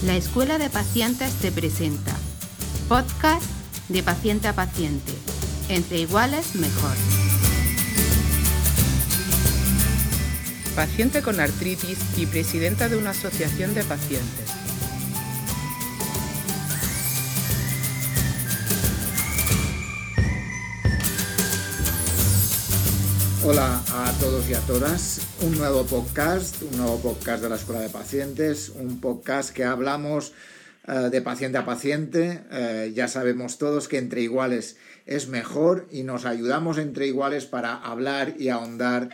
La Escuela de Pacientes te presenta podcast de paciente a paciente. Entre iguales, mejor. Paciente con artritis y presidenta de una asociación de pacientes. Hola a todos y a todas, un nuevo podcast de la Escuela de Pacientes, un podcast que hablamos de paciente a paciente. Ya sabemos todos que entre iguales es mejor y nos ayudamos entre iguales para hablar y ahondar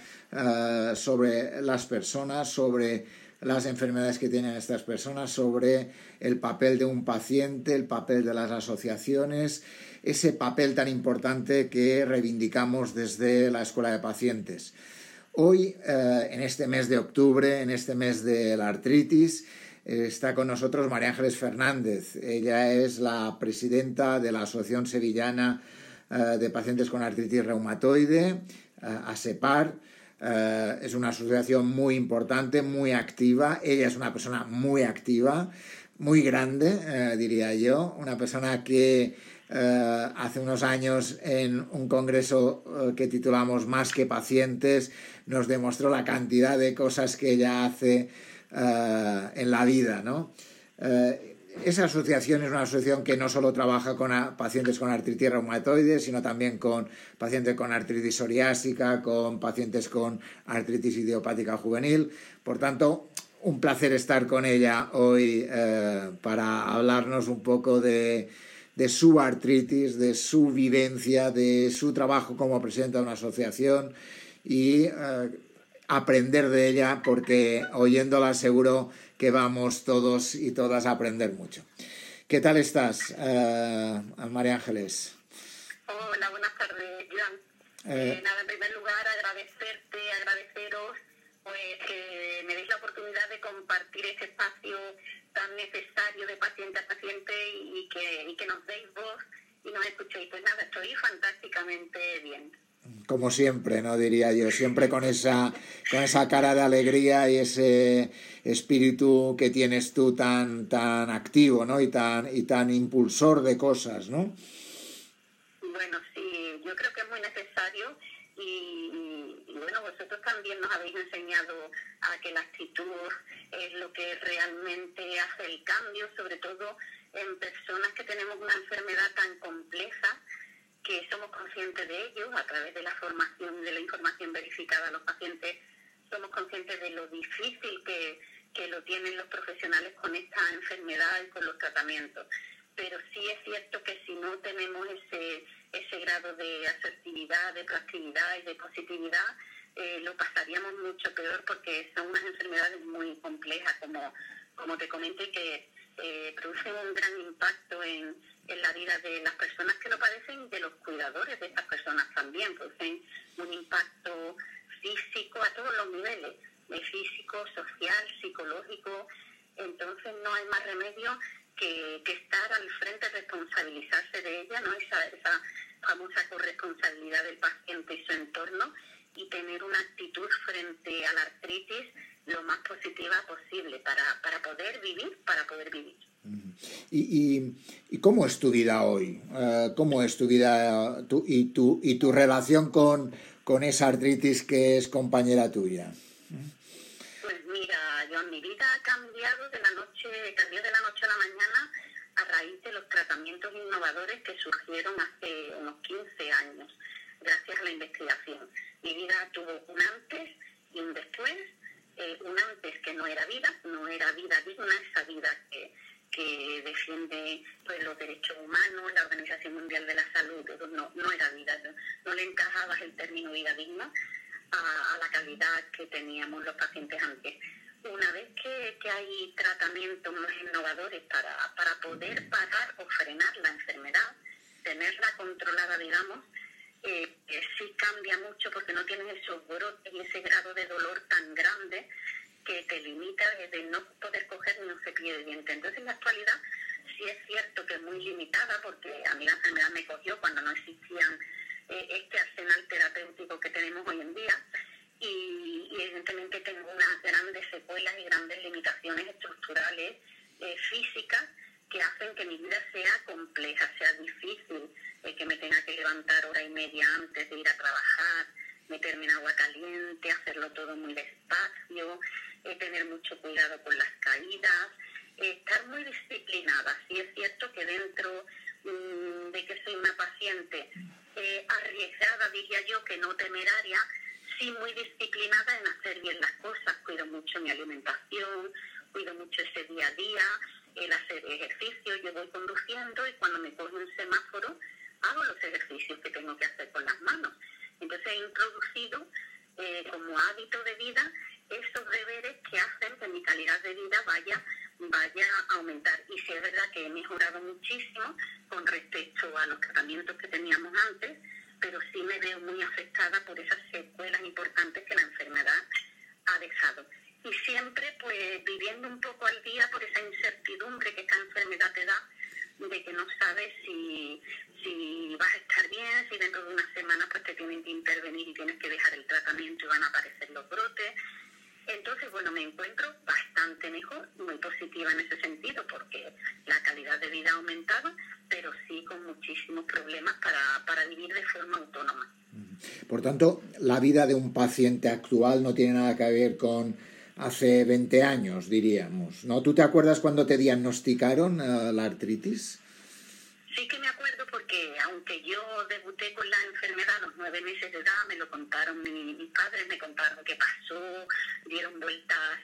sobre las personas, sobre las enfermedades que tienen estas personas, sobre el papel de un paciente, el papel de las asociaciones, ese papel tan importante que reivindicamos desde la Escuela de Pacientes. Hoy, en este mes de octubre, en este mes de la artritis, está con nosotros María Ángeles Fernández. Ella es la presidenta de la Asociación Sevillana de Pacientes con Artritis Reumatoide, ASEPAR. Es una asociación muy importante, muy activa. Ella es una persona muy activa, muy grande, diría yo. Una persona que hace unos años en un congreso que titulamos Más que Pacientes nos demostró la cantidad de cosas que ella hace en la vida, ¿no? Esa asociación es una asociación que no solo trabaja con pacientes con artritis reumatoide, sino también con pacientes con artritis psoriásica, con pacientes con artritis idiopática juvenil. Por tanto, un placer estar con ella hoy para hablarnos un poco de su artritis, de su vivencia, de su trabajo como presidenta de una asociación y aprender de ella, porque oyéndola seguro que vamos todos y todas a aprender mucho. ¿Qué tal estás, María Ángeles? Hola, buenas tardes, Joan. En primer lugar, agradeceros pues, que me deis la oportunidad de compartir este espacio tan necesario de paciente a paciente y que nos deis voz y nos escuchéis. Pues nada, estoy fantásticamente bien. Como siempre, ¿no? Diría yo, siempre con esa cara de alegría y ese espíritu que tienes tú tan activo, ¿no? y tan impulsor de cosas, ¿no? Bueno, sí, yo creo que es muy necesario y bueno, vosotros también nos habéis enseñado a que la actitud es lo que realmente hace el cambio, sobre todo en personas que tenemos una enfermedad tan compleja, que somos conscientes de ello a través de la formación, de la información verificada a los pacientes. Somos conscientes de lo difícil que lo tienen los profesionales con esta enfermedad y con los tratamientos. Pero sí es cierto que si no tenemos ese grado de asertividad, de proactividad y de positividad, lo pasaríamos mucho peor, porque son unas enfermedades muy complejas, como te comenté, que producen un gran impacto en la vida de las personas que lo padecen y de los cuidadores de estas personas también. Producen un impacto físico a todos los niveles, físico, social, psicológico. Entonces no hay más remedio que estar al frente, responsabilizarse de ella, ¿no? Esa famosa corresponsabilidad del paciente y su entorno, y tener una actitud frente a la artritis lo más positiva posible para poder vivir. ¿Y cómo es tu vida hoy? ¿Cómo es tu vida y tu relación con esa artritis que es compañera tuya? Pues mira, mi vida ha cambiado cambió de la noche a la mañana a raíz de los tratamientos innovadores que surgieron hace unos 15 años, gracias a la investigación. Mi vida tuvo un antes y un después. Un antes que no era vida digna, esa vida que defiende pues, los derechos humanos, la Organización Mundial de la Salud. No era vida, no le encajaba el término vida digna a la calidad que teníamos los pacientes antes. Una vez que hay tratamientos más innovadores para poder parar o frenar la enfermedad, tenerla controlada, digamos, sí cambia mucho, porque no tienes esos brotes y ese grado de dolor tan grande que te limita de no poder coger ni un cepillo de dientes. Entonces, en la actualidad sí es cierto que es muy limitada, porque a mí la enfermedad me cogió cuando no existían este arsenal terapéutico que tenemos hoy en día, y evidentemente tengo unas grandes secuelas y grandes limitaciones estructurales físicas que hacen que mi vida sea compleja, sea difícil, que me tenga que levantar hora y media antes de ir a trabajar, meterme en agua caliente, hacerlo todo muy despacio, tener mucho cuidado con las caídas, estar muy disciplinada. Sí es cierto que dentro de que soy una paciente arriesgada, diría yo, que no temeraria, sí muy disciplinada en hacer bien las cosas. Cuido mucho mi alimentación, cuido mucho ese día a día, el hacer ejercicio. Yo voy conduciendo y cuando me coge un semáforo hago los ejercicios que tengo que hacer con las manos. Entonces he introducido como hábito de vida esos deberes que hacen que mi calidad de vida vaya a aumentar. Y sí es verdad que he mejorado muchísimo con respecto a los tratamientos que teníamos antes, pero sí me veo muy afectada por esas secuelas importantes que la enfermedad ha dejado. Y siempre pues viviendo un poco al día por esa incertidumbre que esta enfermedad te da, de que no sabes si vas a estar bien, si dentro de una semana pues te tienen que intervenir y tienes que dejar el tratamiento y van a aparecer los brotes. Entonces, bueno, me encuentro bastante mejor, muy positiva en ese sentido, porque la calidad de vida ha aumentado, pero sí con muchísimos problemas para vivir de forma autónoma. Por tanto, la vida de un paciente actual no tiene nada que ver con hace 20 años, diríamos, ¿no? ¿Tú te acuerdas cuando te diagnosticaron la artritis? Sí que me acuerdo porque aunque yo debuté con la enfermedad a los 9 meses de edad, me lo contaron mis padres, me contaron qué pasó, dieron vueltas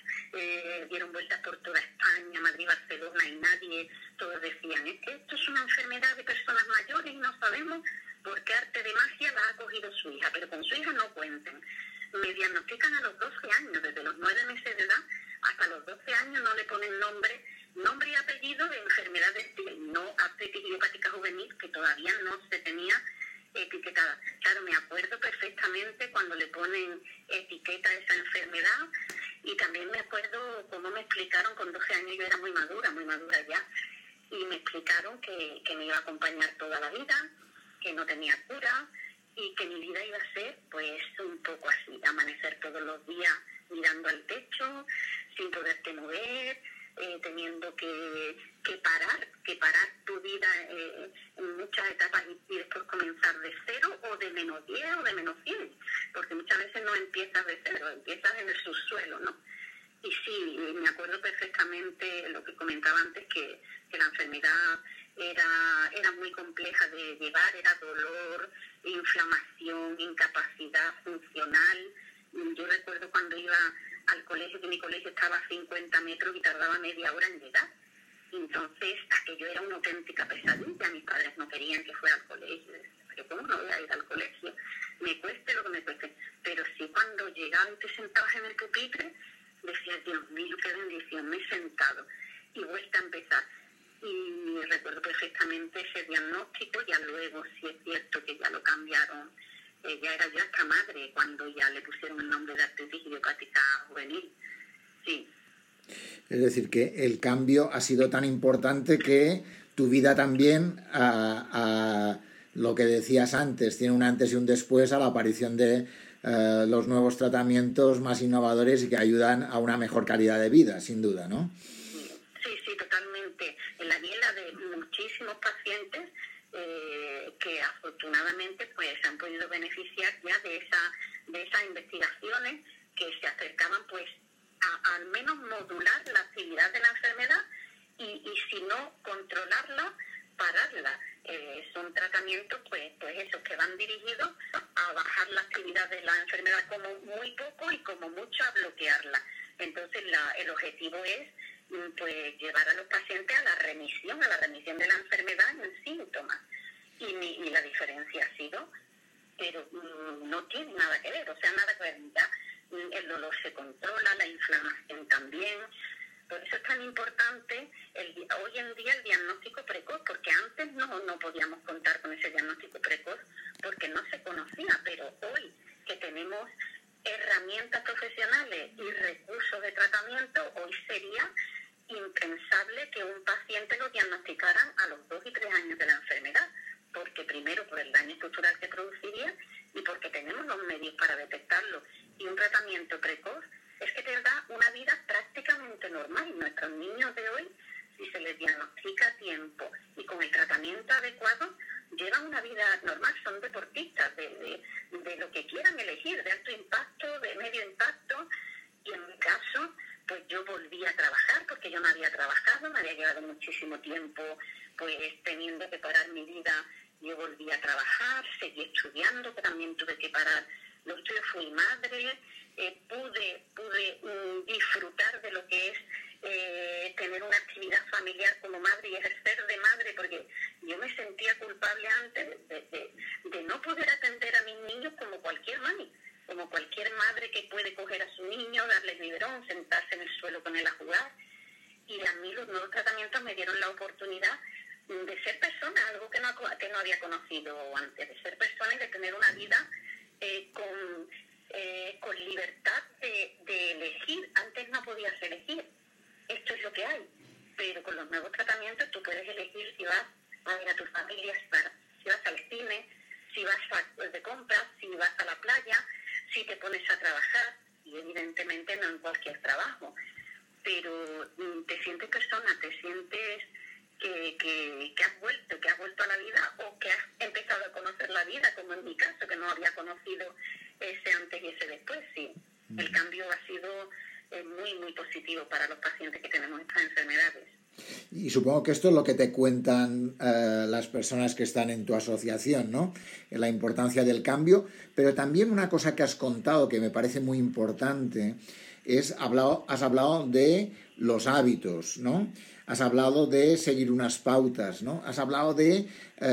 por toda España, Madrid, Barcelona, y nadie, todos decían, es que esto es una enfermedad de personas mayores y no sabemos por qué arte de magia la ha cogido su hija, pero con su hija no cuenten. Me diagnostican a los 12 años, desde los 9 meses de edad hasta los 12 años no le ponen nombre y apellido de enfermedad de Still, no artritis idiopática juvenil, que todavía no se tenía etiquetada. Claro, me acuerdo perfectamente cuando le ponen etiqueta a esa enfermedad, y también me acuerdo cómo me explicaron, con 12 años yo era muy madura ya, y me explicaron que me iba a acompañar toda la vida, que no tenía cura, y que mi vida iba a ser pues un poco así, amanecer todos los días mirando al techo, sin poderte mover, teniendo que parar tu vida en muchas etapas y después comenzar de cero o de menos 10 o de menos 100, porque muchas veces no empiezas de cero, empiezas en el subsuelo, ¿no? Y sí, me acuerdo perfectamente lo que comentaba antes, que la enfermedad era muy compleja de llevar, era dolor, inflamación, incapacidad funcional. Yo recuerdo cuando iba al colegio, que mi colegio estaba a 50 metros y tardaba media hora en llegar. Entonces, aquello era una auténtica pesadilla. Mis padres no querían que fuera al colegio. Pero ¿cómo no voy a ir al colegio? Me cueste lo que me cueste. Pero sí, cuando llegaba y te sentabas en el pupitre, decías, Dios mío, qué bendición, me he sentado. Y vuelta a empezar. Y recuerdo perfectamente ese diagnóstico. Ya luego, sí es cierto que ya lo cambiaron. Ya era yo hasta madre cuando ya le pusieron el nombre de artritis idiopática juvenil. Sí. Es decir, que el cambio ha sido tan importante que tu vida también, lo que decías antes, tiene un antes y un después a la aparición de los nuevos tratamientos más innovadores y que ayudan a una mejor calidad de vida, sin duda, ¿no? Sí, totalmente. En la vida de muchísimos pacientes que afortunadamente pues han podido beneficiar ya de esas investigaciones que se acercaban pues a al menos modular la actividad de la enfermedad y si no controlarla, pararla. Son tratamientos pues esos que van dirigidos a bajar la actividad de la enfermedad como muy poco y como mucho a bloquearla. Entonces el objetivo es pues llevar a los pacientes a la remisión de la enfermedad en síntomas. Y la diferencia ha sido, pero no tiene nada que ver, nada que ver. Ya el dolor se controla, la inflamación también. Por eso es tan importante hoy en día el diagnóstico precoz, porque antes no podíamos contar con ese diagnóstico precoz porque no se conocía, pero hoy que tenemos herramientas profesionales y recursos de tratamiento, hoy sería impensable que un paciente lo diagnosticaran a los 2 y 3 años de la enfermedad, porque primero por el daño estructural que produciría y porque tenemos los medios para detectarlo. Y un tratamiento precoz es que te da una vida prácticamente normal. Nuestros niños de hoy, si de lo que quieran elegir, de alto impacto, de medio impacto, y en mi caso, pues yo volví a trabajar, porque yo no había trabajado, me había llevado muchísimo tiempo, pues teniendo que parar mi vida, yo volví a trabajar, seguí estudiando, que también tuve que parar los estudios, fui madre, pude disfrutar de lo que es tener una actividad familiar como madre y ejercer de madre, porque yo me sentía culpable antes de no poder atender a mis niños como cualquier mami, como cualquier madre que puede coger a su niño, darle el biberón, sentarse en el suelo con él a jugar. Y a mí los nuevos tratamientos me dieron la oportunidad de ser persona, algo que no había conocido antes, de ser persona y de tener una vida con libertad de elegir. Antes no podías elegir, esto es lo que hay, pero con los nuevos tratamientos tú puedes elegir si vas a ver a tu familia, si vas al cine, si vas de compras, si vas a la playa, si te pones a trabajar, y evidentemente no en cualquier trabajo, pero te sientes persona, te sientes que has vuelto a la vida, o que has empezado a conocer la vida, como en mi caso, que no había conocido ese antes y ese después. Sí, el cambio ha sido muy, muy positivo para los pacientes que tenemos estas enfermedades. Y supongo que esto es lo que te cuentan las personas que están en tu asociación, ¿no? La importancia del cambio, pero también una cosa que has contado que me parece muy importante has hablado de los hábitos, ¿no? Has hablado de seguir unas pautas, ¿no? Has hablado de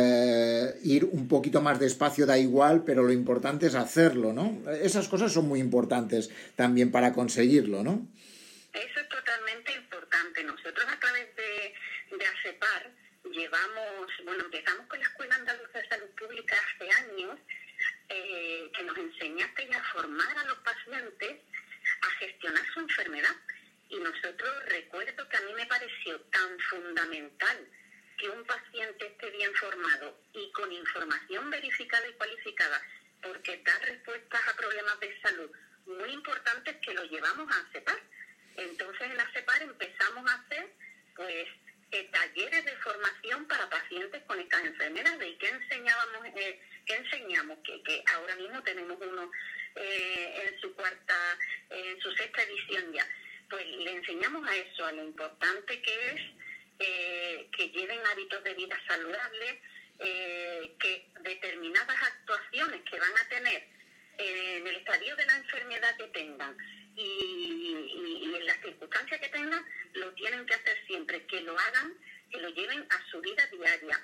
ir un poquito más despacio, da igual, pero lo importante es hacerlo, ¿no? Esas cosas son muy importantes también para conseguirlo, ¿no? Eso es totalmente importante. Nosotros a través de ASEPAR empezamos con la Escuela Andaluza de Salud Pública hace años, que nos enseñaste a formar a los pacientes a gestionar su enfermedad. Y nosotros, recuerdo que a mí me pareció tan fundamental que un paciente esté bien formado y con información verificada y cualificada, porque da respuestas a problemas de salud muy importantes que lo llevamos a ASEPAR. Entonces en ASEPAR empezamos a hacer talleres de formación para pacientes con estas enfermedades. ¿Y qué enseñamos? Que ahora mismo tenemos uno en su sexta edición ya. Pues le enseñamos a eso, a lo importante que es que lleven hábitos de vida saludables, que determinadas actuaciones que van a tener en el estadio de la enfermedad que tengan y en las circunstancias que tengan, lo tienen que hacer siempre, que lo hagan, que lo lleven a su vida diaria,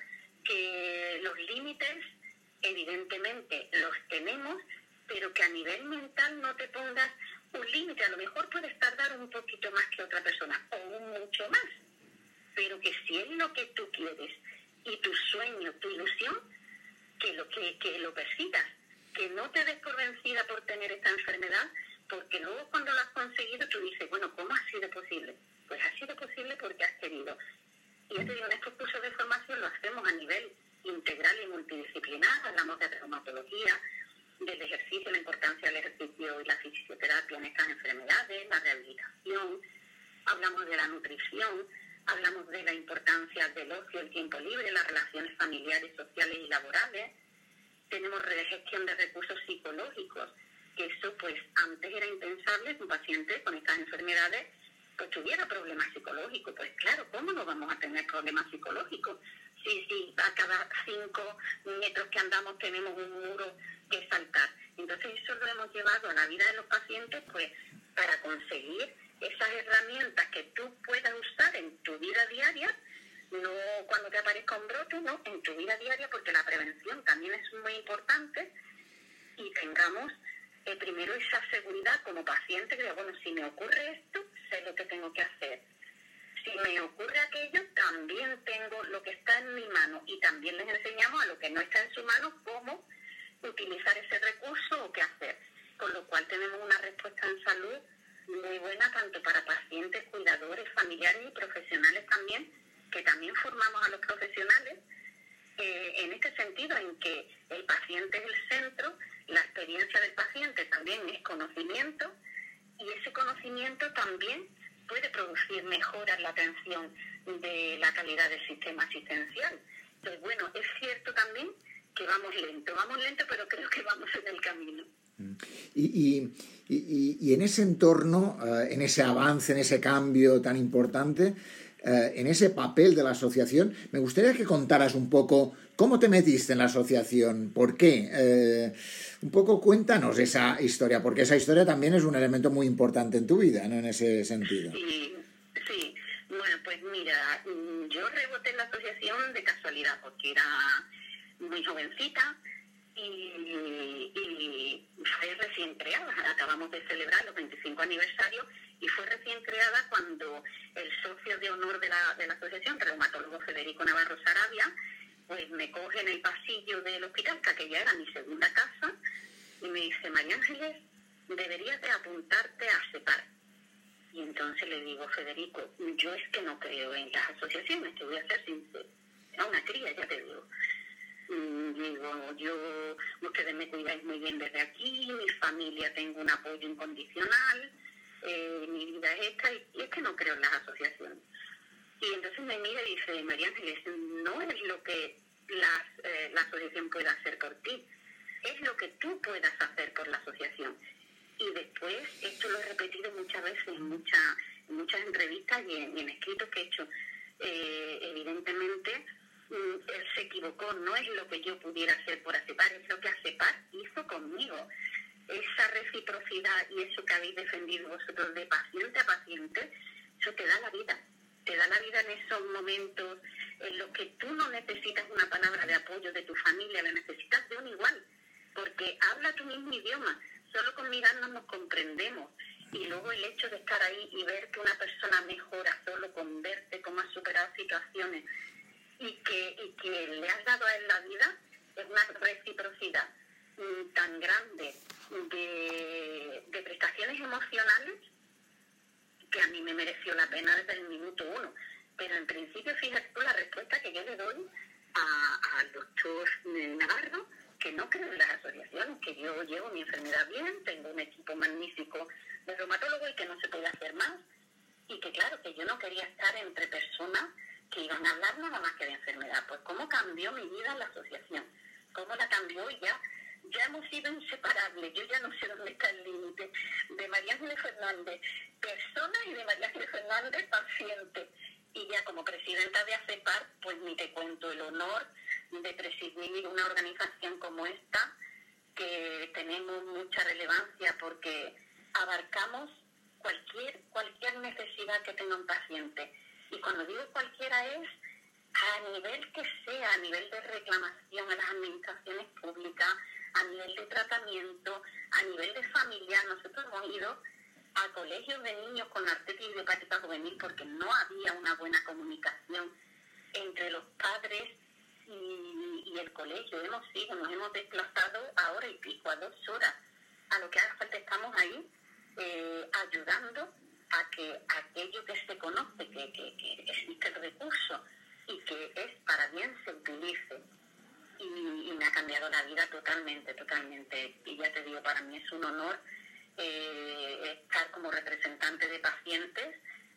que los límites evidentemente los tenemos, pero que a nivel mental no te pongas un límite. A lo mejor puedes tardar un poquito más que otra persona o mucho más, pero que si es lo que tú quieres y tu sueño, tu ilusión, que lo persigas, que no te des por vencida por tener esta enfermedad, porque luego cuando lo has conseguido tú dices, bueno, ¿cómo ha sido posible? Pues ha sido posible porque has querido. Y yo te digo, en estos cursos de formación lo hacemos a nivel integral y multidisciplinar. Hablamos de traumatología, del ejercicio, la importancia del ejercicio y la fisioterapia en estas enfermedades, la rehabilitación, hablamos de la nutrición, hablamos de la importancia del ocio, el tiempo libre, las relaciones familiares, sociales y laborales. Tenemos gestión de recursos psicológicos, que eso pues antes era impensable que un paciente con estas enfermedades pues tuviera problemas psicológicos. Pues claro, ¿cómo no vamos a tener problemas psicológicos? Si a cada 5 metros que andamos tenemos un muro que saltar. Entonces eso lo hemos llevado a la vida de los pacientes pues para conseguir esas herramientas que tú puedas usar en tu vida diaria, no cuando te aparezca un brote, no, en tu vida diaria, porque la prevención también es muy importante, y tengamos primero esa seguridad como paciente, que bueno, si me ocurre esto, sé lo que tengo que hacer. Si me ocurre aquello, también tengo lo que está en mi mano, y también les enseñamos a lo que no está en su mano cómo utilizar ese recurso o qué hacer. Con lo cual tenemos una respuesta en salud muy buena tanto para pacientes, cuidadores, familiares y profesionales también, que también formamos a los profesionales en este sentido, en que el paciente es el centro, la experiencia del paciente también es conocimiento, y ese conocimiento también puede producir mejoras en la atención de la calidad del sistema asistencial. Entonces, bueno, es cierto también vamos lento, pero creo que vamos en el camino. Y en ese entorno, en ese avance, en ese cambio tan importante, en ese papel de la asociación, me gustaría que contaras un poco cómo te metiste en la asociación, por qué. Un poco cuéntanos esa historia, porque esa historia también es un elemento muy importante en tu vida, ¿no? En ese sentido. Sí. Bueno, pues mira, yo reboté en la asociación de casualidad, porque era muy jovencita y fue recién creada. Acabamos de celebrar los 25 aniversarios y fue recién creada cuando el socio de honor de la asociación, reumatólogo Federico Navarro Sarabia, pues me coge en el pasillo del hospital, que aquella era mi segunda casa, y me dice: María Ángeles, deberías de apuntarte a CEPAR. Y entonces le digo: Federico, yo es que no creo en las asociaciones, te voy a ser sincero. Era una cría, ya te digo. Digo, ustedes me cuidáis muy bien desde aquí, mi familia tengo un apoyo incondicional, mi vida es esta, y es que no creo en las asociaciones. Y entonces me mira y dice: María Ángeles, no es lo que la asociación pueda hacer por ti, es lo que tú puedas hacer por la asociación. Y después, esto lo he repetido muchas veces en muchas entrevistas y en escritos que he hecho, evidentemente él se equivocó, no es lo que yo pudiera hacer por ACEPAR, es lo que ACEPAR hizo conmigo. Esa reciprocidad y eso que habéis defendido vosotros de paciente a paciente, eso te da la vida en esos momentos en los que tú no necesitas una palabra de apoyo de tu familia, la necesitas de un igual, porque habla tu mismo idioma, solo con mirarnos nos comprendemos. Y luego el hecho de estar ahí y ver que una persona mejora solo con verte cómo ha superado situaciones y que le has dado a él la vida, es una reciprocidad tan grande de prestaciones emocionales que a mí me mereció la pena desde el minuto uno. Pero en principio, fíjate tú la respuesta que yo le doy al doctor Navarro, que no creo en las asociaciones, que yo llevo mi enfermedad bien, tengo un equipo magnífico de reumatólogos y que no se puede hacer más, y que claro, que yo no quería estar entre personas que iban a hablar nada más que de enfermedad. Pues cómo cambió mi vida la asociación, cómo la cambió, y ya hemos sido inseparables. Yo ya no sé dónde está el límite de María Ángeles Fernández persona y de María Ángeles Fernández paciente. Y ya como presidenta de ACEPAR, pues ni te cuento el honor de presidir una organización como esta, que tenemos mucha relevancia porque abarcamos cualquier necesidad que tenga un paciente. Y cuando digo cualquiera es a nivel que sea, a nivel de reclamación a las administraciones públicas, a nivel de tratamiento, a nivel de familia. Nosotros hemos ido a colegios de niños con artritis idiopática juvenil porque no había una buena comunicación entre los padres y el colegio. Nos hemos desplazado a hora y pico, a 2 horas. A lo que haga falta estamos ahí ayudando a que aquello que se conoce, que existe el recurso y que es para bien, se utilice. Y me ha cambiado la vida totalmente. Y ya te digo, para mí es un honor estar como representante de pacientes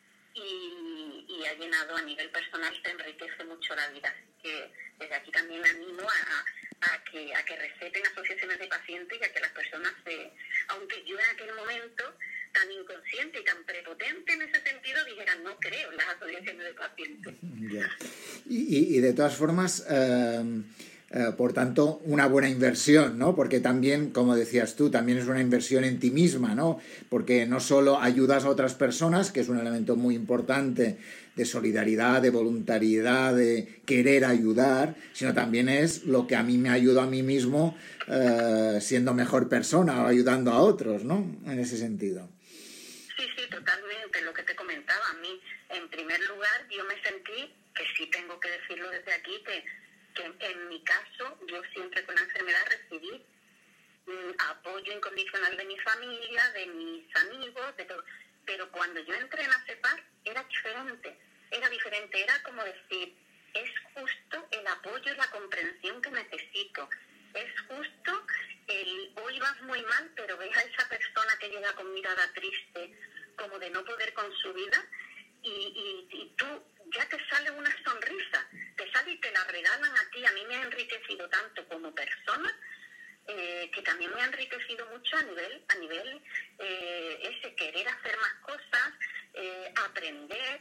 y ha llenado a nivel personal, te enriquece mucho la vida. Así que desde aquí también animo a que receten asociaciones de pacientes y a que las personas aunque yo en aquel momento tan inconsciente y tan prepotente en ese sentido dijera no creo en las asociaciones de pacientes. Yeah. Y de todas formas, por tanto, una buena inversión, ¿no? Porque también, como decías tú, también es una inversión en ti misma, ¿no? Porque no solo ayudas a otras personas, que es un elemento muy importante de solidaridad, de voluntariedad, de querer ayudar, sino también es lo que a mí me ayuda a mí mismo siendo mejor persona o ayudando a otros, ¿no? En ese sentido. Sí, totalmente. Lo que te comentaba, a mí, en primer lugar, yo me sentí, que sí tengo que decirlo desde aquí, que en mi caso, yo siempre con la enfermedad recibí apoyo incondicional de mi familia, de mis amigos, de todo. Pero cuando yo entré en ACEPAR era diferente, era como decir, es justo el apoyo y la comprensión que necesito, es justo hoy vas muy mal, pero ves a esa persona que llega con mirada triste, como de no poder con su vida, y tú ya te sale una sonrisa, te sale y te la regalan a ti, a mí me ha enriquecido tanto como persona, que también me ha enriquecido mucho a nivel ese querer hacer más cosas, aprender,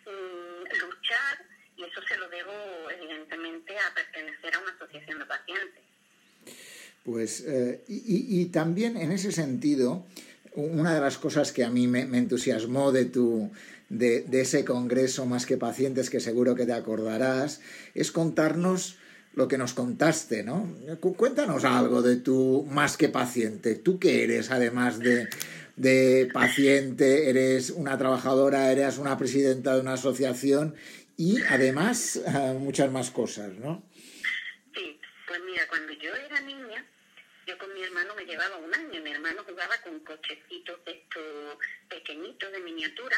luchar, y eso se lo debo evidentemente a pertenecer a una asociación de pacientes. Pues, y también en ese sentido, una de las cosas que a mí me entusiasmó de ese congreso Más que Pacientes, que seguro que te acordarás, es contarnos lo que nos contaste, ¿no? Cuéntanos algo de tu Más que Paciente. ¿Tú qué eres, además de paciente? Eres una trabajadora, eres una presidenta de una asociación y además muchas más cosas, ¿no? Sí, pues mira, cuando yo era niña, yo con mi hermano me llevaba un año. Mi hermano jugaba con cochecitos estos pequeñitos de miniatura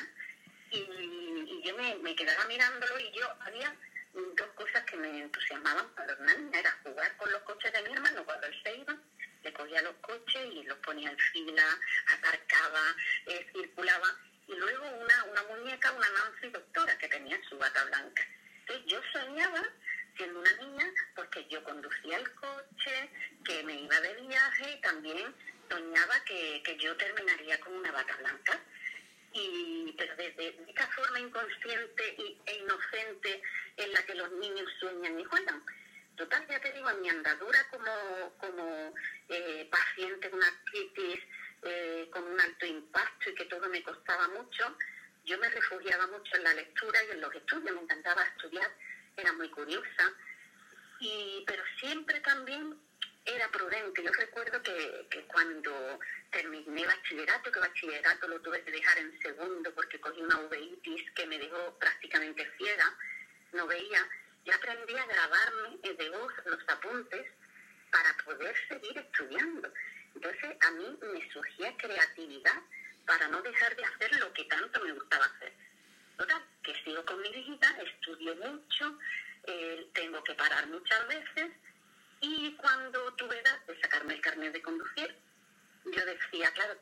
y yo me quedaba mirándolo, y yo había dos cosas que me entusiasmaban para una niña. Era jugar con los coches de mi hermano cuando él se iba, le cogía los coches y los ponía en fila, aparcaba, circulaba, y luego una muñeca, una Nancy doctora que tenía su bata blanca. Entonces yo soñaba, siendo una niña, porque yo conducía el coche, que me iba de viaje, y también soñaba que yo terminaría con una bata blanca. Pero desde esta forma inconsciente e inocente en la que los niños sueñan y juegan. Total, ya te digo, en mi andadura como paciente con artritis, con un alto impacto y que todo me costaba mucho, yo me refugiaba mucho en la lectura y en los estudios. Me encantaba estudiar, era muy curiosa, pero siempre también era prudente. Yo recuerdo que cuando terminé bachillerato, que bachillerato lo tuve que dejar en segundo porque cogí una uveitis que me dejó prácticamente ciega, no veía, y aprendí a grabarme de voz los apuntes para poder seguir estudiando. Entonces a mí me surgía creatividad para no dejar de hacer lo que tanto me gustaba hacer. Total, que sigo con mi hijita, estudio mucho, tengo que parar muchas veces, y cuando tuve edad de sacarme el carnet de conducir, yo decía, claro,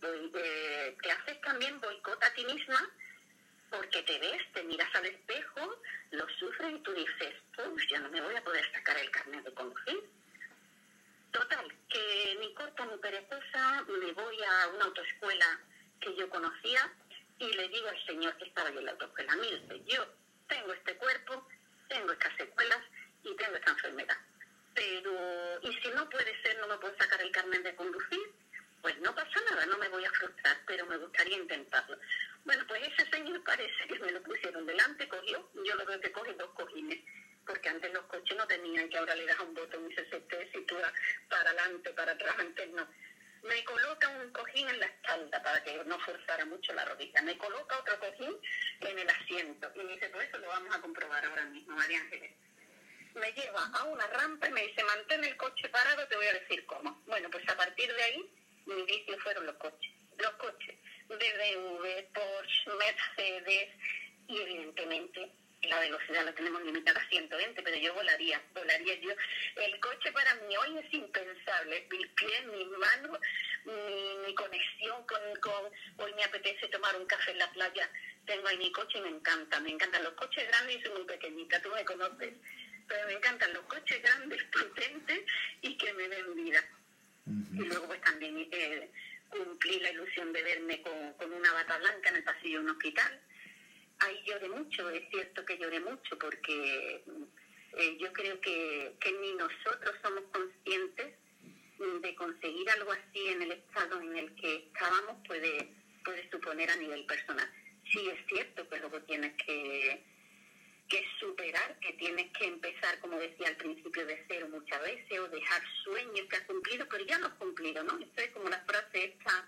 te haces también boicot a ti misma, porque te ves, te miras al espejo, lo sufres y tú dices, pues ya no me voy a poder sacar el carnet de conducir. Total, que ni corta ni perezosa, me voy a una autoescuela que yo conocía y le digo al señor que estaba en la autoescuela, mire, yo tengo este cuerpo, tengo estas secuelas y tengo esta enfermedad. Pero, y si no puede ser, no me puedo sacar el carnet de conducir, pues no pasa nada, no me voy a frustrar, pero me gustaría intentarlo. Bueno, pues ese señor parece que me lo pusieron delante, yo lo veo que coge 2 cojines, porque antes los coches no tenían, que ahora le das un botón y se sitúa para adelante, para atrás, antes no. Me coloca un cojín en la espalda para que no forzara mucho la rodilla, me coloca otro cojín en el asiento, y me dice, pues eso lo vamos a comprobar ahora mismo, María Ángeles. Me lleva a una rampa y me dice, mantén el coche parado, te voy a decir cómo. Bueno, pues a partir de ahí, mi vicio fueron los coches. Los coches, BMW, Porsche, Mercedes, y evidentemente la velocidad la tenemos limitada a 120, pero yo volaría yo. El coche para mí hoy es impensable. Mis pies, mis manos, mi conexión con hoy me apetece tomar un café en la playa, tengo ahí mi coche y me encantan los coches grandes. Y soy muy pequeñita, tú me conoces, pero me encantan los coches grandes, potentes y que me den vida. Uh-huh. Y luego pues también cumplí la ilusión de verme con una bata blanca en el pasillo de un hospital. Ahí lloré mucho, es cierto que lloré mucho, porque yo creo que ni nosotros somos conscientes de conseguir algo así en el estado en el que estábamos puede suponer a nivel personal. Sí, es cierto que luego tienes que superar, que tienes que empezar, como decía al principio, de cero muchas veces, o dejar sueños que has cumplido, pero ya lo has cumplido, ¿no? Esto es como la frase esta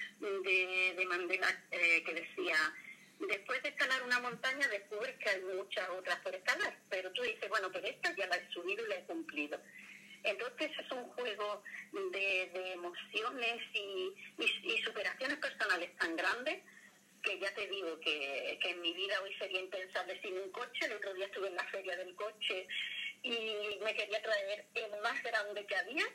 de Mandela que decía, después de escalar una montaña descubres que hay muchas otras por escalar, pero tú dices, bueno, pero esta ya la he subido y la he cumplido. Entonces es un juego de emociones y superaciones personales tan grandes, que ya te digo que en mi vida hoy sería impensable sin un coche. El otro día estuve en la feria del coche y me quería traer el más grande que había.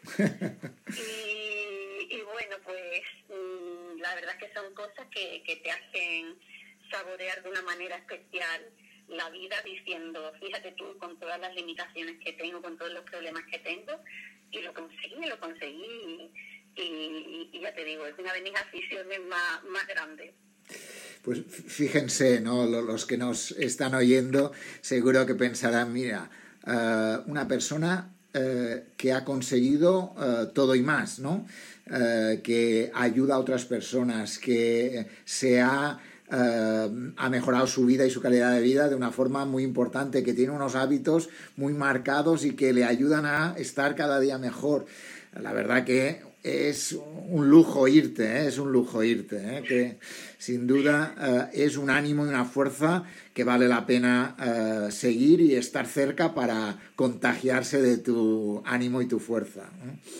Y bueno, pues la verdad es que son cosas que te hacen saborear de una manera especial la vida diciendo, fíjate tú, con todas las limitaciones que tengo, con todos los problemas que tengo, y lo conseguí, y ya te digo, es una de mis aficiones más grandes. Pues fíjense, ¿no? Los que nos están oyendo seguro que pensarán, mira, una persona que ha conseguido todo y más, ¿no? Que ayuda a otras personas, que ha mejorado su vida y su calidad de vida de una forma muy importante, que tiene unos hábitos muy marcados y que le ayudan a estar cada día mejor. La verdad que es un lujo irte, que sin duda es un ánimo y una fuerza que vale la pena seguir y estar cerca para contagiarse de tu ánimo y tu fuerza.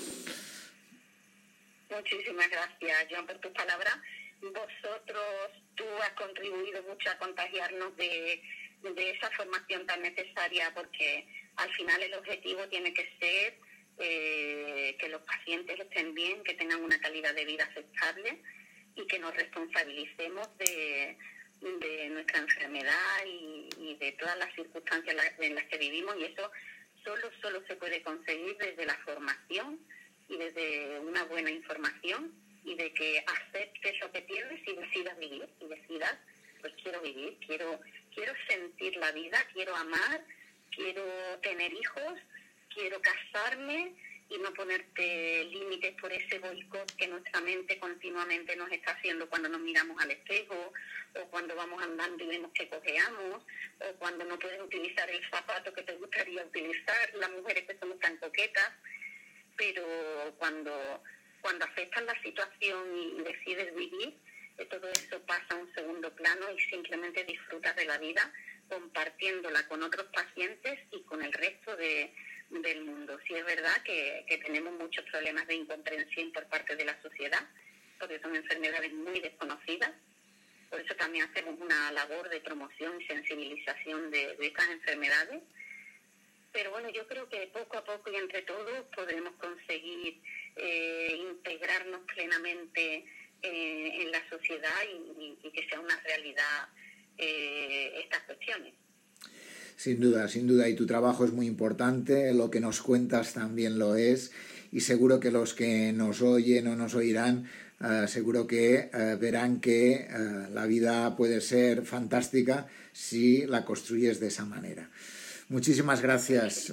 Muchísimas gracias, Joan, por tus palabras. Tú has contribuido mucho a contagiarnos de esa formación tan necesaria, porque al final el objetivo tiene que ser que los pacientes estén bien, que tengan una calidad de vida aceptable y que nos responsabilicemos de nuestra enfermedad y de todas las circunstancias en las que vivimos, y eso solo se puede conseguir desde la formación y desde una buena información, y de que aceptes lo que tienes y decidas vivir, y decidas, pues quiero vivir, quiero sentir la vida, quiero amar, quiero tener hijos, quiero casarme, y no ponerte límites por ese boicot que nuestra mente continuamente nos está haciendo cuando nos miramos al espejo, o cuando vamos andando y vemos que cojeamos, o cuando no puedes utilizar el zapato que te gustaría utilizar, las mujeres que somos tan coquetas. Pero cuando aceptas la situación y decides vivir, todo eso pasa a un segundo plano y simplemente disfrutas de la vida compartiéndola con otros pacientes y con el resto del mundo. Sí, es verdad que tenemos muchos problemas de incomprensión por parte de la sociedad, porque son enfermedades muy desconocidas. Por eso también hacemos una labor de promoción y sensibilización de estas enfermedades. Pero bueno, yo creo que poco a poco y entre todos podremos conseguir integrarnos plenamente en la sociedad y que sea una realidad estas cuestiones. Sin duda, y tu trabajo es muy importante, lo que nos cuentas también lo es, y seguro que los que nos oyen o nos oirán, seguro que verán que la vida puede ser fantástica si la construyes de esa manera. Muchísimas gracias,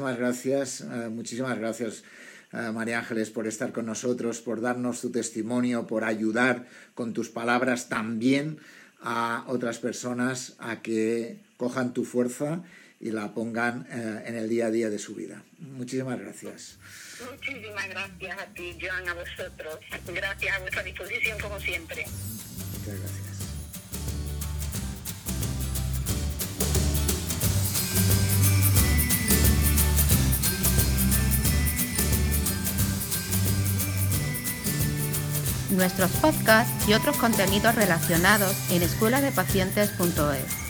María Ángeles, por estar con nosotros, por darnos tu testimonio, por ayudar con tus palabras también a otras personas a que cojan tu fuerza y la pongan en el día a día de su vida. Muchísimas gracias. Muchísimas gracias a ti, Joan, a vosotros. Gracias, a vuestra disposición como siempre. Muchas gracias. Nuestros podcasts y otros contenidos relacionados en escueladepacientes.es.